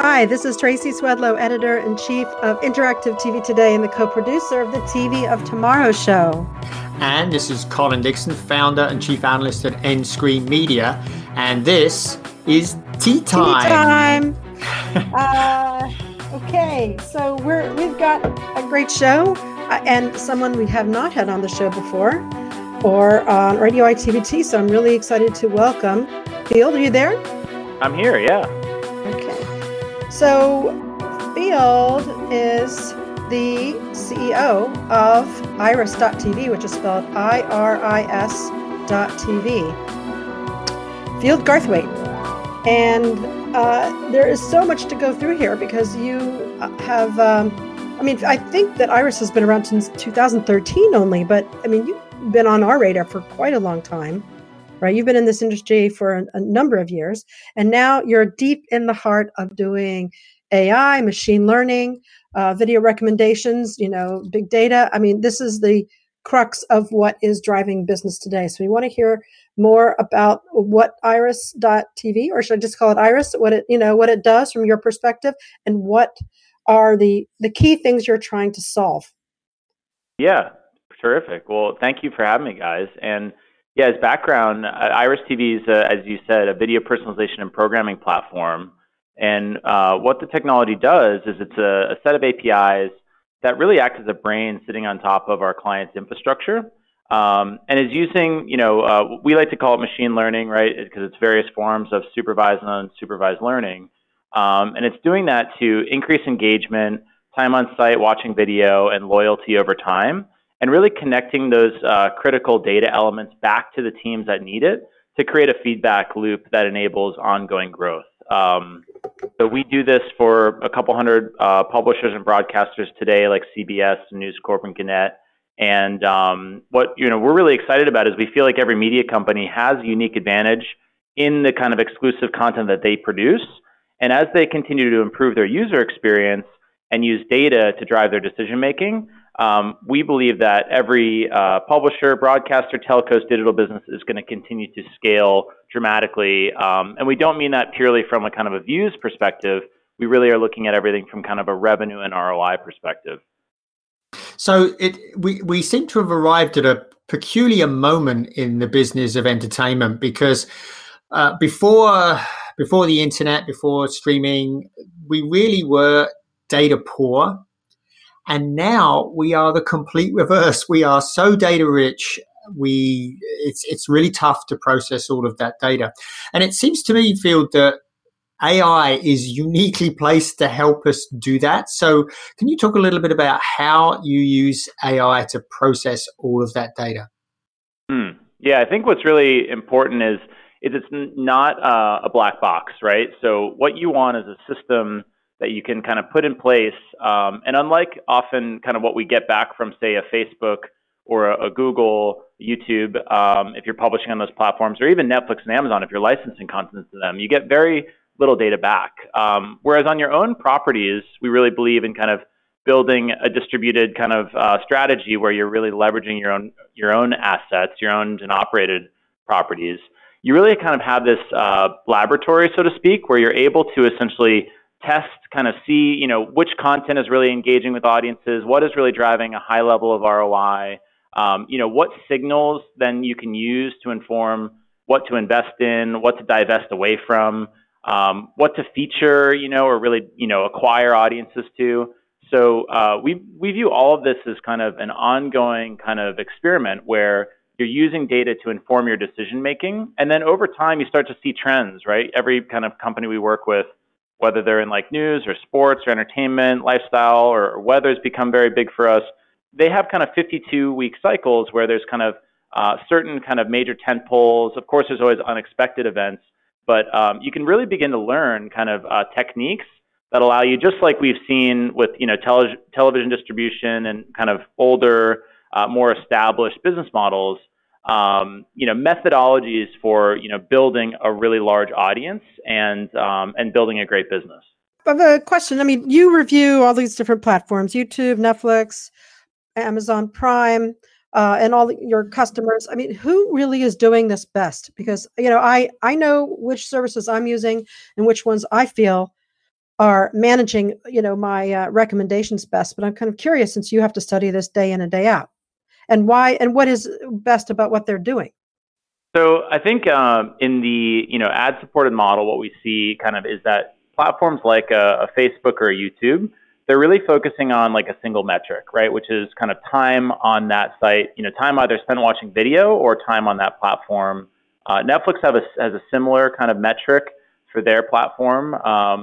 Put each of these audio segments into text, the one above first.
Hi, this is Tracy Swedlow, Editor-in-Chief of Interactive TV Today and the co-producer of the TV of Tomorrow show. And this is Colin Dixon, Founder and Chief Analyst at Endscreen Media. And this is Tea Time. Okay, so we've got a great show and someone we have not had on the show before or on Radio ITVT, so I'm really excited to welcome Field. Are you there? I'm here, yeah. Okay. So Field is the CEO of Iris.tv, which is spelled IRIS.tv. Field Garthwaite. And there is so much to go through here because you have, I think that Iris has been around since 2013 only, but you've been on our radar for quite a long time, right? You've been in this industry for a number of years, and now you're deep in the heart of doing AI, machine learning, video recommendations, big data. This is the crux of what is driving business today. So we want to hear more about what Iris.tv, or should I just call it Iris, what it does from your perspective, and what are the key things you're trying to solve. Yeah, terrific. Well, thank you for having me, guys. And yeah, as background, Iris TV is, as you said, a video personalization and programming platform. And what the technology does is it's a set of APIs that really act as a brain sitting on top of our client's infrastructure, and is using, we like to call it machine learning, right? Because it's various forms of supervised and unsupervised learning. And it's doing that to increase engagement, time on site, watching video, and loyalty over time, and really connecting those critical data elements back to the teams that need it to create a feedback loop that enables ongoing growth. So we do this for a couple hundred publishers and broadcasters today, like CBS, News Corp, and Gannett. And what we're really excited about is we feel like every media company has a unique advantage in the kind of exclusive content that they produce. And as they continue to improve their user experience and use data to drive their decision making, we believe that every publisher, broadcaster, telcos, digital business is going to continue to scale dramatically. And we don't mean that purely from a kind of a views perspective. We really are looking at everything from kind of a revenue and ROI perspective. So we seem to have arrived at a peculiar moment in the business of entertainment because before the internet, before streaming, we really were data poor. And now we are the complete reverse. We are so data rich. It's really tough to process all of that data. And it seems to me, Field, that AI is uniquely placed to help us do that. So can you talk a little bit about how you use AI to process all of that data? Yeah, I think what's really important is it's not a black box, right? So what you want is a system that you can kind of put in place. And unlike often kind of what we get back from, say, a Facebook or a Google, YouTube, if you're publishing on those platforms, or even Netflix and Amazon, if you're licensing content to them, you get very little data back. Whereas on your own properties, we really believe in kind of building a distributed kind of strategy where you're really leveraging your own assets, your owned and operated properties. You really kind of have this laboratory, so to speak, where you're able to essentially test, kind of see, which content is really engaging with audiences, what is really driving a high level of ROI, what signals then you can use to inform what to invest in, what to divest away from, what to feature, or really, acquire audiences to. So we view all of this as kind of an ongoing kind of experiment where you're using data to inform your decision making. And then over time, you start to see trends, right? Every kind of company we work with, whether they're in like news or sports or entertainment, lifestyle, or weather has become very big for us. They have kind of 52-week cycles where there's kind of certain kind of major tent poles. Of course, there's always unexpected events, but you can really begin to learn kind of techniques that allow you, just like we've seen with television distribution and kind of older, more established business models, methodologies for building a really large audience and building a great business. I have a question. You review all these different platforms: YouTube, Netflix, Amazon Prime, and all your customers. Who really is doing this best? Because I know which services I'm using and which ones I feel are managing, my recommendations best. But I'm kind of curious, since you have to study this day in and day out, and why, and what is best about what they're doing. So I think in the ad-supported model, what we see kind of is that platforms like a Facebook or a YouTube, they're really focusing on like a single metric, right? Which is kind of time on that site, time either spent watching video or time on that platform. Netflix has a similar kind of metric for their platform.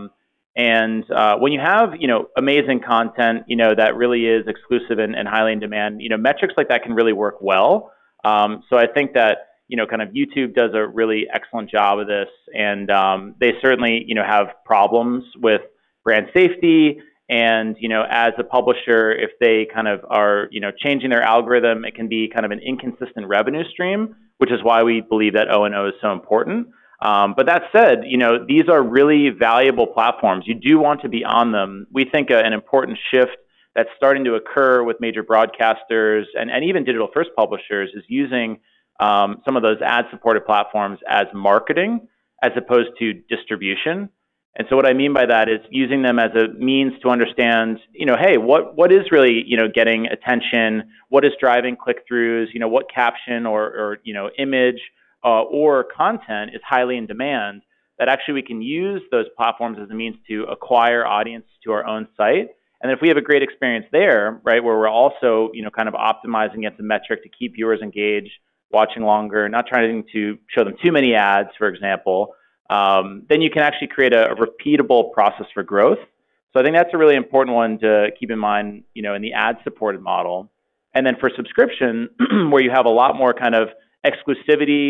And when you have, amazing content, that really is exclusive and highly in demand, metrics like that can really work well. So I think that, kind of YouTube does a really excellent job of this. And they certainly, have problems with brand safety. And, as a publisher, if they kind of are, changing their algorithm, it can be kind of an inconsistent revenue stream, which is why we believe that O&O is so important. But that said, these are really valuable platforms. You do want to be on them. We think an important shift that's starting to occur with major broadcasters and even digital first publishers is using some of those ad-supported platforms as marketing as opposed to distribution. And so what I mean by that is using them as a means to understand, hey, what is really, getting attention? What is driving click-throughs? What caption or image or content is highly in demand, that actually we can use those platforms as a means to acquire audience to our own site. And if we have a great experience there, right, where we're also, kind of optimizing against a metric to keep viewers engaged, watching longer, not trying to show them too many ads, for example, then you can actually create a repeatable process for growth. So I think that's a really important one to keep in mind, in the ad-supported model. And then for subscription, where you have a lot more kind of exclusivity,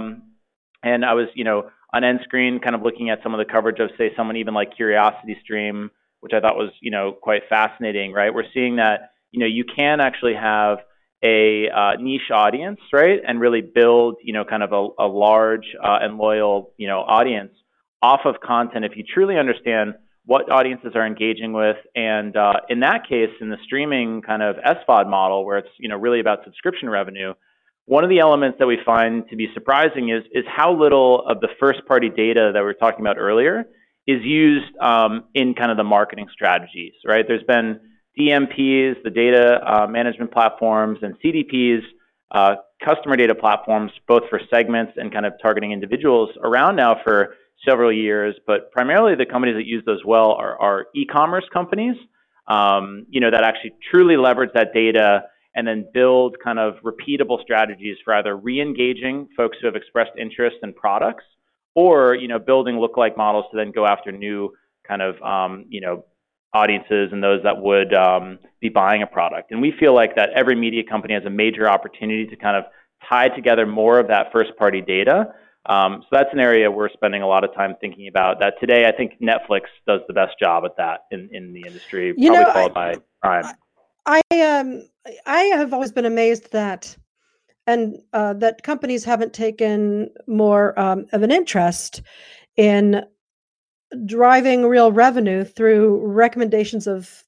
and I was, on end screen kind of looking at some of the coverage of, say, someone even like CuriosityStream, which I thought was, quite fascinating, right? We're seeing that, you can actually have a niche audience, right? And really build, kind of a large and loyal, audience off of content if you truly understand what audiences are engaging with. And in that case, in the streaming kind of SVOD model, where it's, really about subscription revenue, one of the elements that we find to be surprising is how little of the first-party data that we were talking about earlier is used in kind of the marketing strategies, right? There's been DMPs, the data management platforms, and CDPs, customer data platforms, both for segments and kind of targeting individuals, around now for several years. But primarily the companies that use those well are e-commerce companies, that actually truly leverage that data and then build kind of repeatable strategies for either re-engaging folks who have expressed interest in products or, building lookalike models to then go after new kind of, audiences and those that would be buying a product. And we feel like that every media company has a major opportunity to kind of tie together more of that first-party data. So that's an area we're spending a lot of time thinking about. That today, I think Netflix does the best job at that in the industry, probably followed by Prime. I have always been amazed that companies haven't taken more of an interest in driving real revenue through recommendations of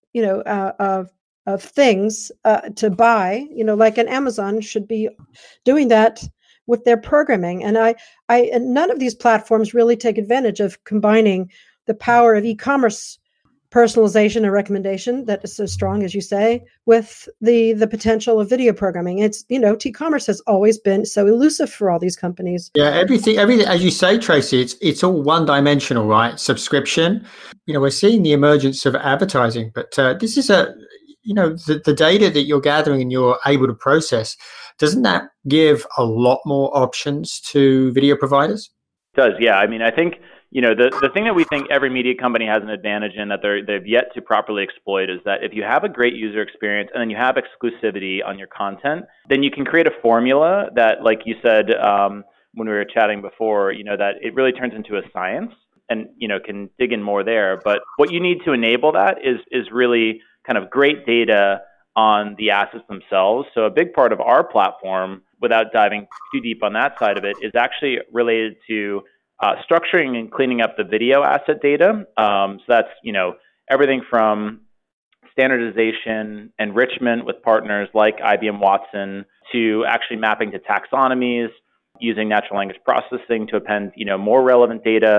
things to buy, like an Amazon should be doing that with their programming. And and none of these platforms really take advantage of combining the power of e-commerce personalization and recommendation that is so strong, as you say, with the potential of video programming. It's, T-commerce has always been so elusive for all these companies. Yeah, everything, as you say, Tracy, it's all one dimensional, right? Subscription. We're seeing the emergence of advertising, but this is the data that you're gathering and you're able to process. Doesn't that give a lot more options to video providers? It does, yeah. I mean, I think, the thing that we think every media company has an advantage in that they've yet to properly exploit is that if you have a great user experience and then you have exclusivity on your content, then you can create a formula that, like you said when we were chatting before, that it really turns into a science and, can dig in more there. But what you need to enable that is really kind of great data on the assets themselves. So a big part of our platform, without diving too deep on that side of it, is actually related to structuring and cleaning up the video asset data. So that's, everything from standardization, enrichment with partners like IBM Watson, to actually mapping to taxonomies, using natural language processing to append, more relevant data,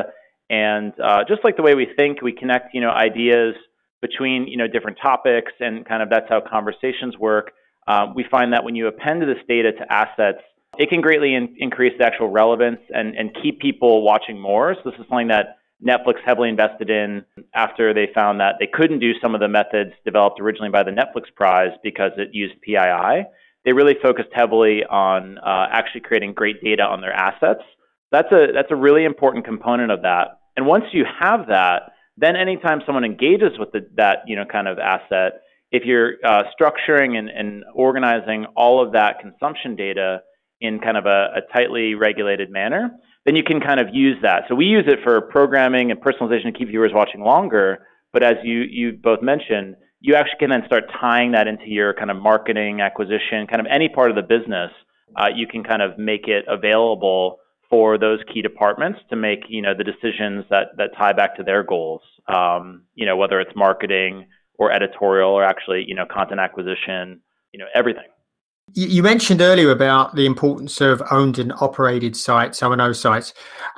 And just like the way we think, we connect, ideas between, different topics, and kind of that's how conversations work. We find that when you append this data to assets, it can greatly increase the actual relevance and keep people watching more. So this is something that Netflix heavily invested in after they found that they couldn't do some of the methods developed originally by the Netflix Prize because it used PII. They really focused heavily on actually creating great data on their assets. That's a really important component of that. And once you have that, then anytime someone engages with that kind of asset, if you're structuring and organizing all of that consumption data in kind of a tightly regulated manner, then you can kind of use that. So we use it for programming and personalization to keep viewers watching longer. But as you both mentioned, you actually can then start tying that into your kind of marketing, acquisition, kind of any part of the business. You can kind of make it available for those key departments to make, the decisions that tie back to their goals. Whether it's marketing or editorial or actually, content acquisition, everything. You mentioned earlier about the importance of owned and operated sites, O&O sites.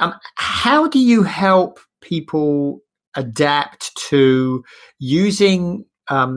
How do you help people adapt to using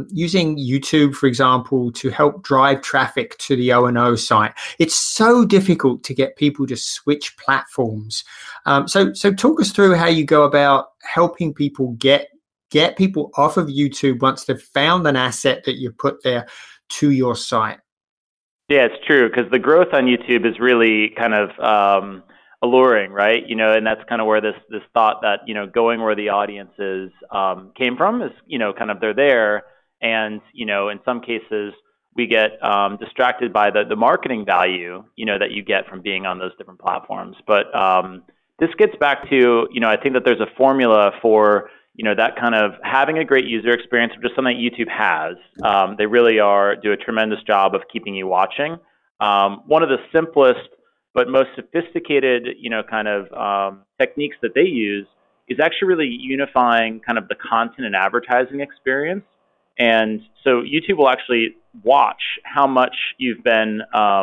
YouTube, for example, to help drive traffic to the O&O site? It's so difficult to get people to switch platforms. So talk us through how you go about helping people get people off of YouTube once they've found an asset that you put there to your site. Yeah, it's true, because the growth on YouTube is really kind of alluring, right? And that's kind of where this thought that, going where the audience is came from is, kind of they're there. And, in some cases, we get distracted by the marketing value, that you get from being on those different platforms. But this gets back to, I think that there's a formula for, that kind of having a great user experience, which is something that YouTube has. They really do a tremendous job of keeping you watching. One of the simplest but most sophisticated, kind of techniques that they use is actually really unifying kind of the content and advertising experience. And so YouTube will actually watch how much you've been,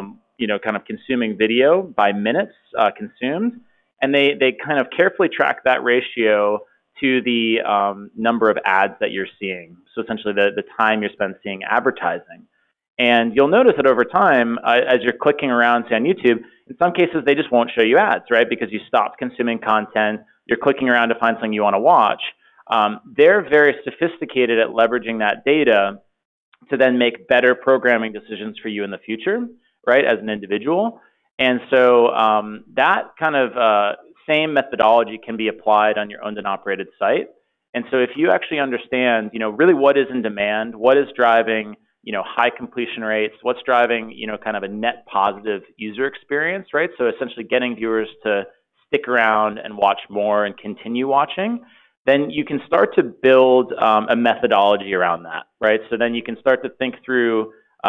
kind of consuming video by minutes consumed. And they kind of carefully track that ratio to the number of ads that you're seeing. So essentially the time you're spent seeing advertising. And you'll notice that over time, as you're clicking around, say on YouTube, in some cases they just won't show you ads, right? Because you stopped consuming content, you're clicking around to find something you want to watch. They're very sophisticated at leveraging that data to then make better programming decisions for you in the future, right, as an individual. And so that kind of same methodology can be applied on your owned and operated site. And so if you actually understand, really what is in demand, what is driving, high completion rates, what's driving, kind of a net positive user experience, right? So essentially getting viewers to stick around and watch more and continue watching, then you can start to build a methodology around that, right? So then you can start to think through,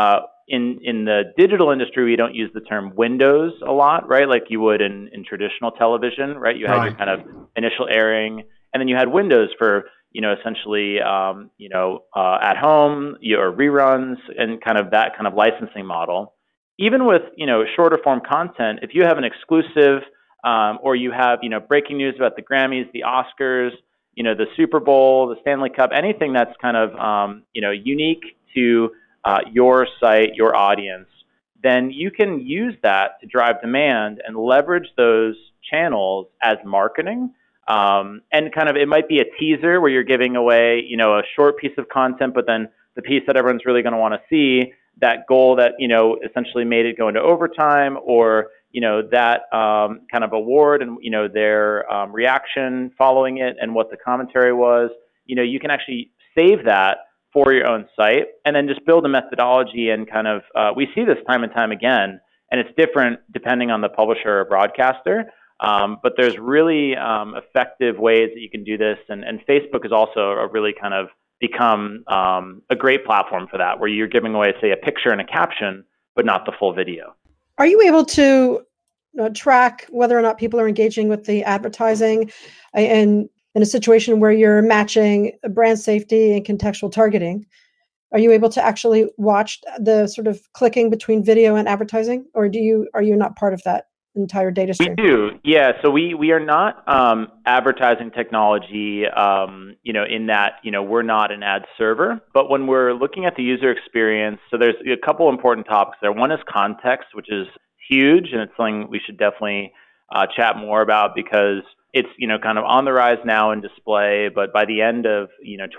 in the digital industry, we don't use the term windows a lot, right? Like you would in traditional television, right? You had your kind of initial airing, and then you had windows for, essentially, at home, your reruns, and kind of that kind of licensing model. Even with, shorter form content, if you have an exclusive, or you have, breaking news about the Grammys, the Oscars, the Super Bowl, the Stanley Cup, anything that's kind of, unique to your site, your audience, then you can use that to drive demand and leverage those channels as marketing. And kind of, it might be a teaser where you're giving away, a short piece of content, but then the piece that everyone's really going to want to see, that goal that, essentially made it go into overtime, or, that kind of award and, their reaction following it and what the commentary was, you can actually save that for your own site and then just build a methodology and kind of, we see this time and time again, and it's different depending on the publisher or broadcaster. But there's really effective ways that you can do this. And Facebook is also a really kind of become a great platform for that, where you're giving away, say, a picture and a caption, but not the full video. Are you able to track whether or not people are engaging with the advertising and in a situation where you're matching brand safety and contextual targeting? Are you able to actually watch the sort of clicking between video and advertising, or are you not part of that entire data We stream? do, yeah. So we are not advertising technology, in that, we're not an ad server. But when we're looking at the user experience, so there's a couple important topics there. One is context, which is huge, and it's something we should definitely chat more about because it's, kind of on the rise now in display. But by the end of,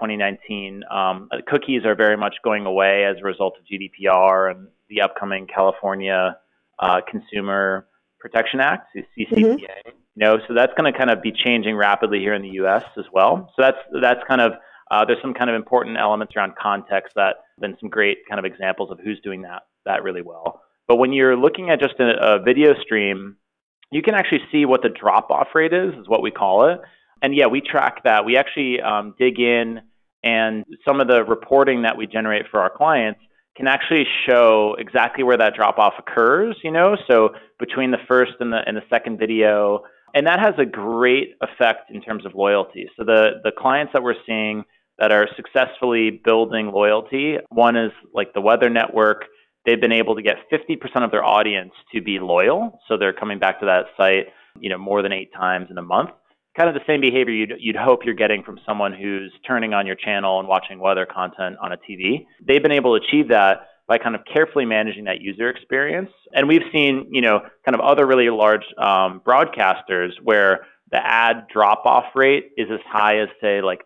2019, cookies are very much going away as a result of GDPR and the upcoming California Consumer Protection Act, CCPA. So that's going to kind of be changing rapidly here in the U.S. as well. So that's kind of there's some kind of important elements around context that have been some great kind of examples of who's doing that really well. But when you're looking at just a video stream, you can actually see what the drop-off rate is what we call it. And yeah, we track that. We actually dig in, and some of the reporting that we generate for our clients can actually show exactly where that drop-off occurs, so between the first and the second video. And that has a great effect in terms of loyalty. So the clients that we're seeing that are successfully building loyalty, one is like the Weather Network. They've been able to get 50% of their audience to be loyal. So they're coming back to that site, more than 8 times in a month. Kind of the same behavior you'd hope you're getting from someone who's turning on your channel and watching weather content on a TV. They've been able to achieve that by kind of carefully managing that user experience. And we've seen, kind of other really large broadcasters where the ad drop-off rate is as high as, say, like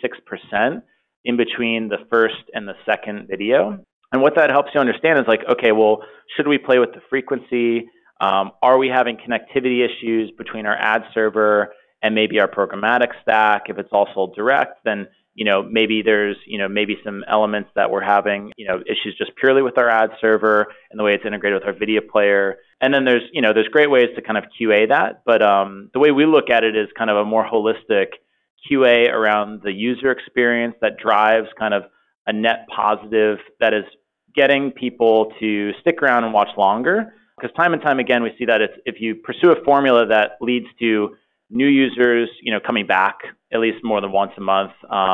36% in between the first and the second video. And what that helps you understand is like, okay, well, should we play with the frequency? Are we having connectivity issues between our ad server and maybe our programmatic stack? If it's also direct, then maybe there's maybe some elements that we're having issues just purely with our ad server and the way it's integrated with our video player. And then there's great ways to kind of QA that, but the way we look at it is kind of a more holistic QA around the user experience that drives kind of a net positive that is getting people to stick around and watch longer. Because time and time again, we see that if you pursue a formula that leads to new users, coming back at least more than once a month,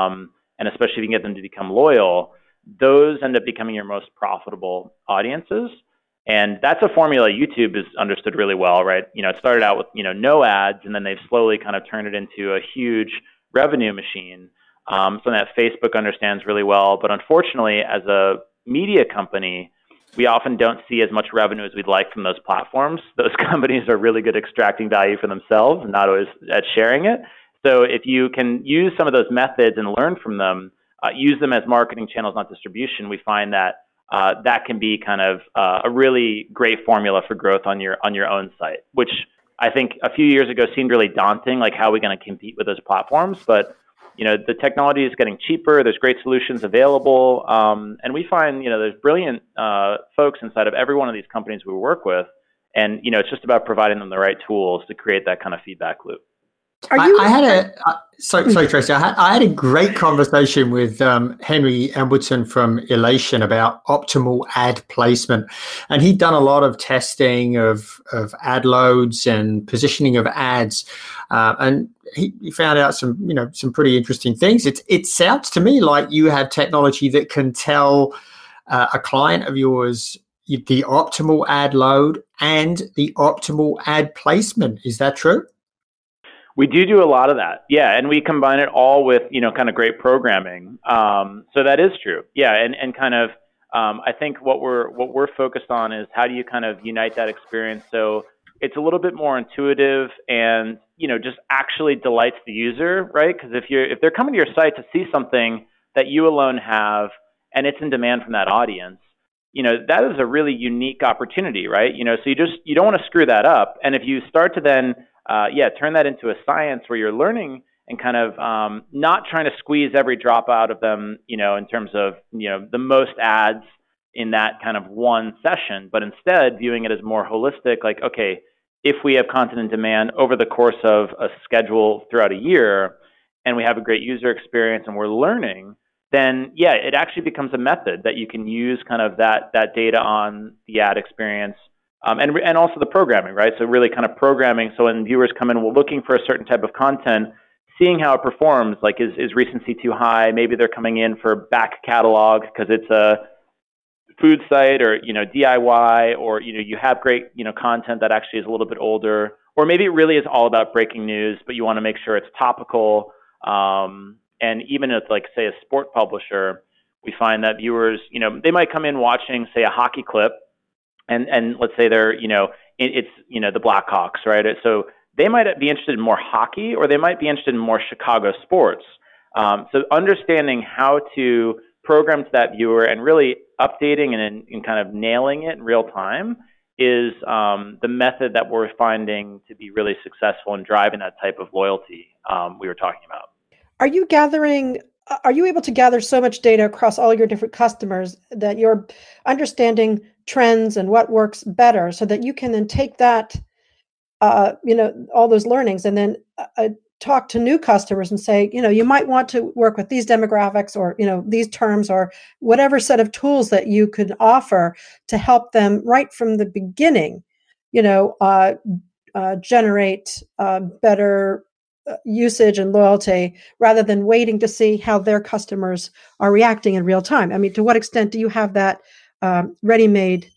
and especially if you can get them to become loyal, those end up becoming your most profitable audiences. And that's a formula YouTube has understood really well, right? It started out with, no ads, and then they've slowly kind of turned it into a huge revenue machine. Something that Facebook understands really well. But unfortunately, as a media company, we often don't see as much revenue as we'd like from those platforms. Those companies are really good at extracting value for themselves and not always at sharing it. So if you can use some of those methods and learn from them, use them as marketing channels, not distribution, we find that that can be kind of a really great formula for growth on your own site, which I think a few years ago seemed really daunting, like how are we going to compete with those platforms? But the technology is getting cheaper. There's great solutions available. And we find, there's brilliant folks inside of every one of these companies we work with. And, it's just about providing them the right tools to create that kind of feedback loop. Sorry, Tracy. I had a great conversation with Henry Embleton from Elation about optimal ad placement, and he'd done a lot of testing of ad loads and positioning of ads, and he found out some pretty interesting things. It sounds to me like you have technology that can tell a client of yours the optimal ad load and the optimal ad placement. Is that true? We do a lot of that. Yeah. And we combine it all with, kind of great programming. So that is true. Yeah. And kind of, I think what we're focused on is how do you kind of unite that experience so it's a little bit more intuitive and, just actually delights the user, right? Because if they're coming to your site to see something that you alone have and it's in demand from that audience, that is a really unique opportunity, right? So you don't want to screw that up. And if you start to then turn that into a science where you're learning and kind of not trying to squeeze every drop out of them, in terms of, the most ads in that kind of one session, but instead viewing it as more holistic, like, okay, if we have content in demand over the course of a schedule throughout a year and we have a great user experience and we're learning, then it actually becomes a method that you can use kind of that data on the ad experience. And also the programming, right? So really kind of programming. So when viewers come in, we're looking for a certain type of content, seeing how it performs. Like, is recency too high? Maybe they're coming in for back catalog because it's a food site or, DIY, or, you have great, content that actually is a little bit older, or maybe it really is all about breaking news, but you want to make sure it's topical. And even if, like, say, a sport publisher, we find that viewers, they might come in watching, say, a hockey clip, and let's say they're, it's, the Blackhawks, right? So they might be interested in more hockey, or they might be interested in more Chicago sports. So understanding how to program to that viewer and really updating and kind of nailing it in real time is the method that we're finding to be really successful in driving that type of loyalty we were talking about. Are you able to gather so much data across all your different customers that you're understanding trends and what works better, so that you can then take that, all those learnings, and then talk to new customers and say, you might want to work with these demographics, or, these terms, or whatever set of tools that you could offer to help them right from the beginning, generate better usage and loyalty, rather than waiting to see how their customers are reacting in real time? I mean, to what extent do you have that ready-made,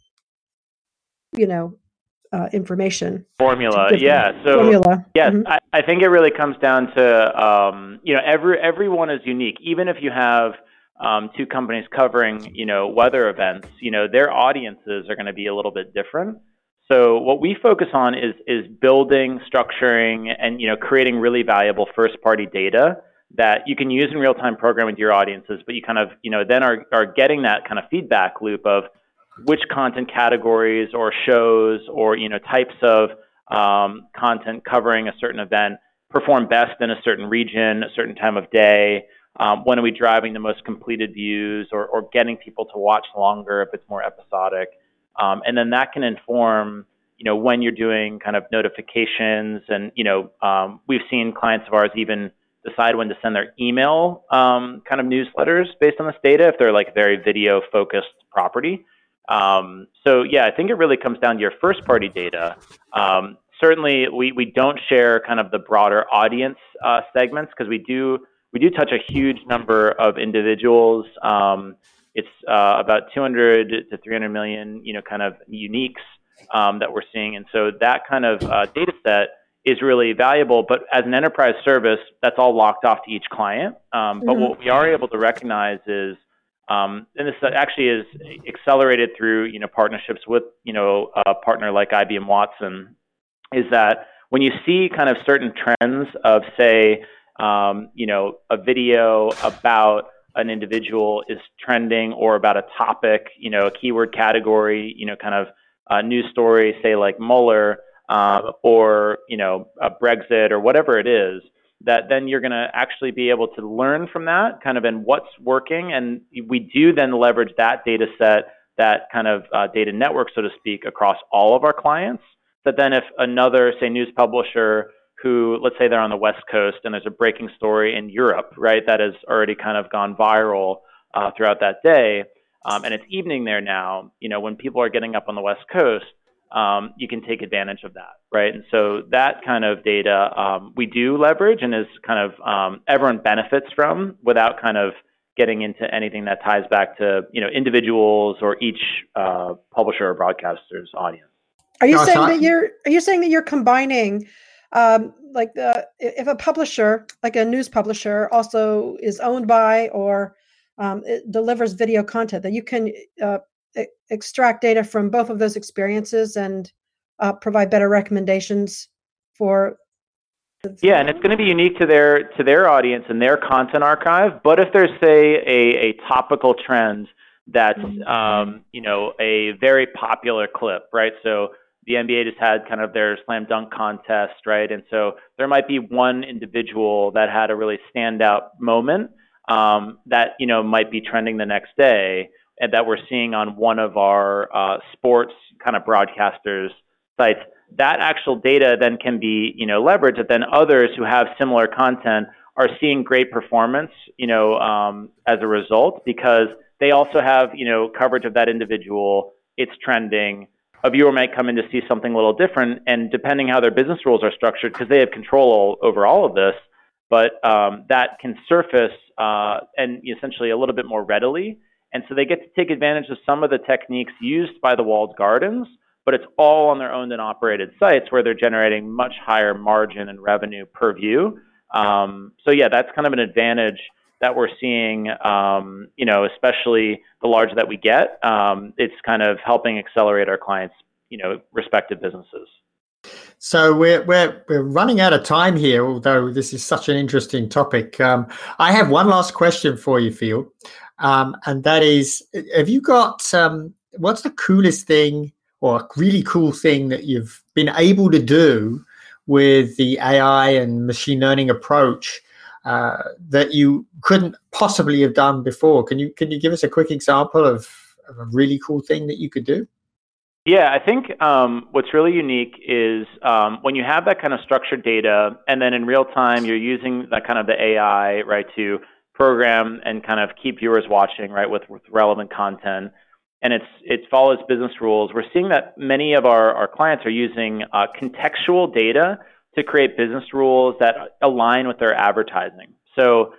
information formula? Yeah. So formula. Yes, I think it really comes down to, everyone is unique. Even if you have two companies covering, weather events, their audiences are going to be a little bit different. So what we focus on is building, structuring, and, creating really valuable first-party data that you can use in real-time programming to your audiences, but you kind of, then are getting that kind of feedback loop of which content categories or shows or, types of content covering a certain event perform best in a certain region, a certain time of day. When are we driving the most completed views, or getting people to watch longer if it's more episodic? And then that can inform, when you're doing kind of notifications, and, we've seen clients of ours even decide when to send their email kind of newsletters based on this data, if they're like very video focused property. So yeah, I think it really comes down to your first party data. Certainly we don't share kind of the broader audience segments, because we do touch a huge number of individuals. It's about 200 to 300 million, kind of uniques that we're seeing. And so that kind of data set is really valuable. But as an enterprise service, that's all locked off to each client. But what we are able to recognize is, and this actually is accelerated through, partnerships with, a partner like IBM Watson, is that when you see kind of certain trends of, say, a video about an individual is trending, or about a topic, a keyword category, kind of a news story, say like Mueller, or, Brexit, or whatever it is, that then you're going to actually be able to learn from that kind of, and what's working. And we do then leverage that data set, that kind of data network, so to speak, across all of our clients. But then if another, say, news publisher who, let's say they're on the West Coast and there's a breaking story in Europe, right, that has already kind of gone viral throughout that day, and it's evening there now, when people are getting up on the West Coast, you can take advantage of that, right? And so that kind of data we do leverage, and is kind of everyone benefits from, without kind of getting into anything that ties back to, individuals or each publisher or broadcaster's audience. Are you saying that you're combining, if a publisher, like a news publisher, also is owned by, or it delivers video content, that you can extract data from both of those experiences and provide better recommendations for? Yeah, and it's going to be unique to their audience and their content archive. But if there's, say, a topical trend that's a very popular clip, right? So the NBA just had kind of their slam dunk contest, right? And so there might be one individual that had a really standout moment that, might be trending the next day, and that we're seeing on one of our sports kind of broadcasters' sites. That actual data then can be, leveraged, and then others who have similar content are seeing great performance, as a result, because they also have, coverage of that individual. It's trending. A viewer might come in to see something a little different, and depending how their business rules are structured, because they have control over all of this, but that can surface and essentially a little bit more readily. And so they get to take advantage of some of the techniques used by the walled gardens, but it's all on their owned and operated sites where they're generating much higher margin and revenue per view. So yeah, that's kind of an advantage that we're seeing, especially the larger that we get. It's kind of helping accelerate our clients' respective businesses. So we're running out of time here, although this is such an interesting topic. I have one last question for you, Field, and that is: have you got what's the coolest thing or really cool thing that you've been able to do with the AI and machine learning approach that you couldn't possibly have done before? Can you give us a quick example of a really cool thing that you could do? Yeah, I think what's really unique is when you have that kind of structured data, and then in real time you're using that kind of the AI, right, to program and kind of keep viewers watching, right, with relevant content, and it follows business rules. We're seeing that many of our clients are using contextual data to create business rules that align with their advertising. So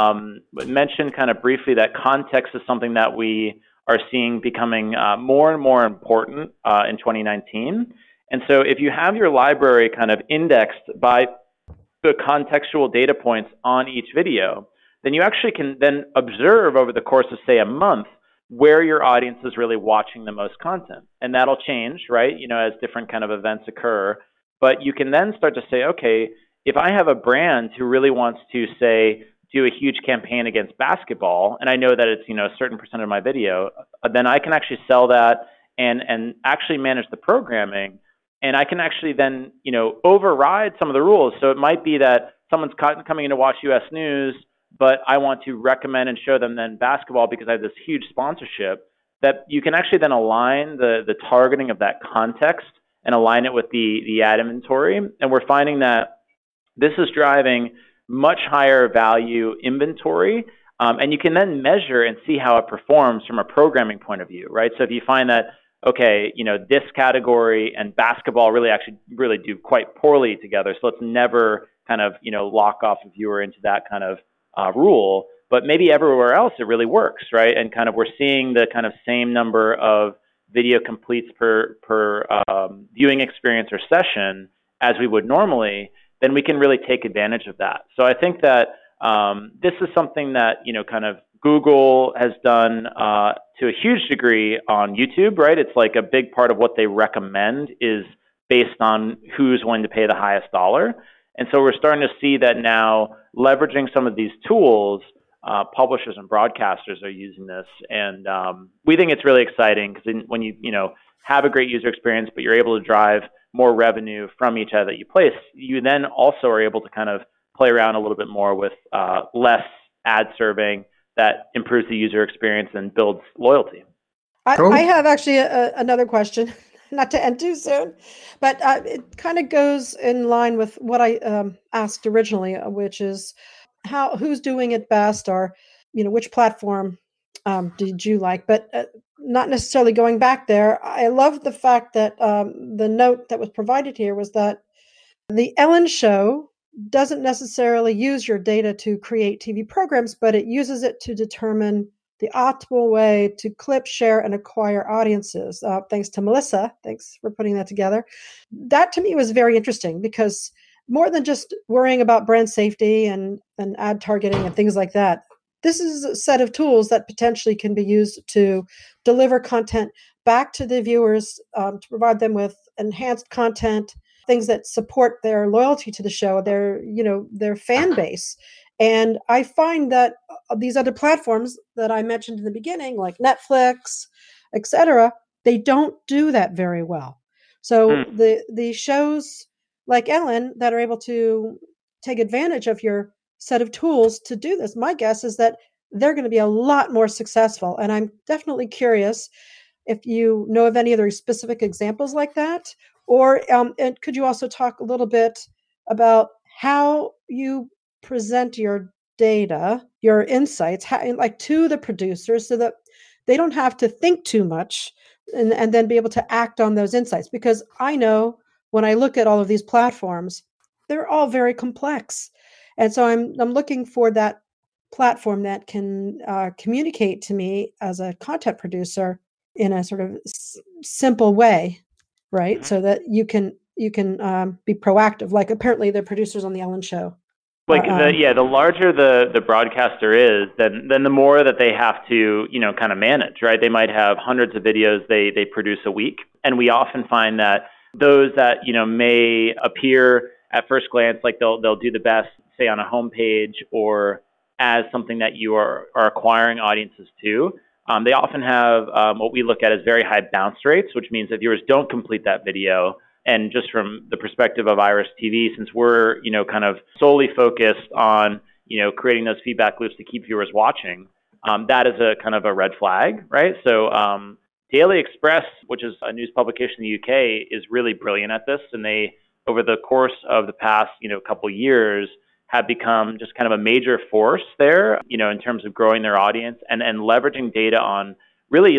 mentioned kind of briefly that context is something that we are seeing becoming more and more important in 2019. And so if you have your library kind of indexed by the contextual data points on each video, then you actually can then observe over the course of, say, a month, where your audience is really watching the most content. And that'll change, right, as different kind of events occur. But you can then start to say, okay, if I have a brand who really wants to, say, do a huge campaign against basketball, and I know that it's a certain percent of my video, then I can actually sell that and actually manage the programming, and I can actually then override some of the rules. So it might be that someone's coming in to watch U.S. News, but I want to recommend and show them then basketball because I have this huge sponsorship. That you can actually then align the targeting of that context and align it with the ad inventory, and we're finding that this is driving much higher value inventory, and you can then measure and see how it performs from a programming point of view, right? So if you find that, okay, this category and basketball really do quite poorly together, so let's never kind of lock off a viewer into that kind of rule, but maybe everywhere else it really works, right? And kind of we're seeing the kind of same number of video completes per viewing experience or session as we would normally, then we can really take advantage of that. So I think that this is something that, kind of Google has done to a huge degree on YouTube, right? It's like a big part of what they recommend is based on who's willing to pay the highest dollar. And so we're starting to see that now leveraging some of these tools, publishers and broadcasters are using this. And we think it's really exciting because when you have a great user experience, but you're able to drive more revenue from each ad that you place, you then also are able to kind of play around a little bit more with less ad serving that improves the user experience and builds loyalty. I have actually another question, not to end too soon, but it kind of goes in line with what I asked originally, which is who's doing it best, or which platform did you like? But not necessarily going back there. I love the fact that the note that was provided here was that the Ellen Show doesn't necessarily use your data to create TV programs, but it uses it to determine the optimal way to clip, share, and acquire audiences. Thanks to Melissa. Thanks for putting that together. That to me was very interesting because more than just worrying about brand safety and ad targeting and things like that, this is a set of tools that potentially can be used to deliver content back to the viewers, to provide them with enhanced content, things that support their loyalty to the show, their fan base. And I find that these other platforms that I mentioned in the beginning, like Netflix, et cetera, they don't do that very well. So the shows like Ellen that are able to take advantage of your set of tools to do this, my guess is that they're going to be a lot more successful. And I'm definitely curious if you know of any other specific examples like that, or and could you also talk a little bit about how you present your data, your insights, to the producers so that they don't have to think too much and then be able to act on those insights? Because I know when I look at all of these platforms, they're all very complex. And so I'm looking for that platform that can communicate to me as a content producer in a sort of simple way, right? Mhm. So that you can be proactive. Like apparently the producers on the Ellen Show. Like the larger the broadcaster is, then the more that they have to, kind of manage, right? They might have hundreds of videos they produce a week, and we often find that those that may appear at first glance like they'll do the best, say on a homepage or as something that you are acquiring audiences to. They often have what we look at as very high bounce rates, which means that viewers don't complete that video. And just from the perspective of Iris TV, since we're, kind of solely focused on, creating those feedback loops to keep viewers watching, that is a kind of a red flag, right? So Daily Express, which is a news publication in the UK, is really brilliant at this. And they, over the course of the past, couple years, have become just kind of a major force there, in terms of growing their audience and leveraging data on really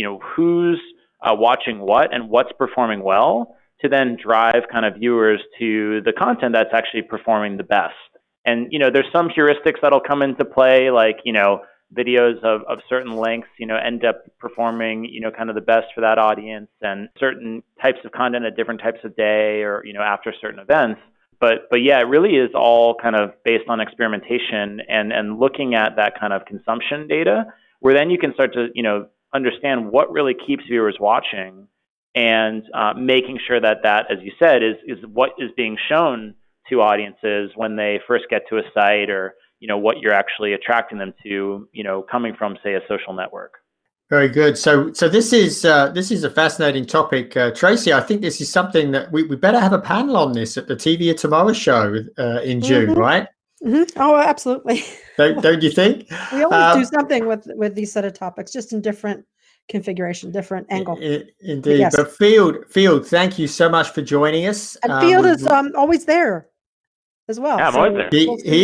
who's watching what and what's performing well, to then drive kind of viewers to the content that's actually performing the best. And, there's some heuristics that'll come into play, like, videos of certain lengths, end up performing, kind of the best for that audience, and certain types of content at different types of day or, after certain events. But yeah, it really is all kind of based on experimentation and looking at that kind of consumption data, where then you can start to, understand what really keeps viewers watching, and making sure that, as you said, is what is being shown to audiences when they first get to a site, or, what you're actually attracting them to, coming from, say, a social network. Very good. So this is a fascinating topic, Tracy. I think this is something that we better have a panel on this at the TV of Tomorrow show in June, right? Mm-hmm. Oh, absolutely. Don't you think? We always do something with these set of topics, just in different configuration, different angle. Indeed. Yes. But Field, thank you so much for joining us. And Field is always there as well. Yeah, I'm always there.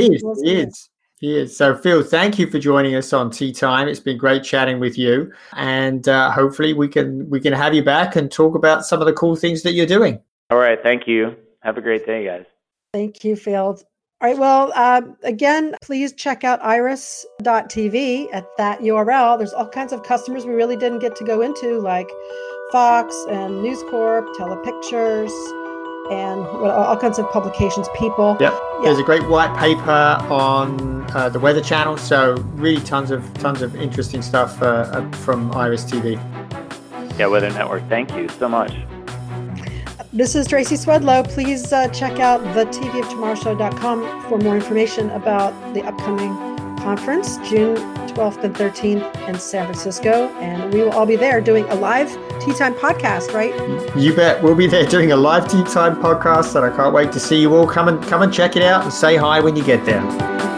He is. So Field, thank you for joining us on Tea Time. It's been great chatting with you, and hopefully we can have you back and talk about some of the cool things that you're doing. All right. Thank you. Have a great day, guys. Thank you, Field. All right. Well, again, please check out iris.tv at that URL. There's all kinds of customers we really didn't get to go into, like Fox and News Corp, Telepictures, and all kinds of publications, people. Yep. Yeah. There's a great white paper on the Weather Channel. So really tons of interesting stuff from Iris TV. Yeah, Weather Network. Thank you so much. This is Tracy Swedlow. Please check out the tvoftomorrowshow.com for more information about the upcoming conference, June 12th and 13th in San Francisco. And we will all be there doing a live Tea Time podcast, right? You bet. We'll be there doing a live Tea Time podcast, and I can't wait to see you all. Come and check it out and say hi when you get there.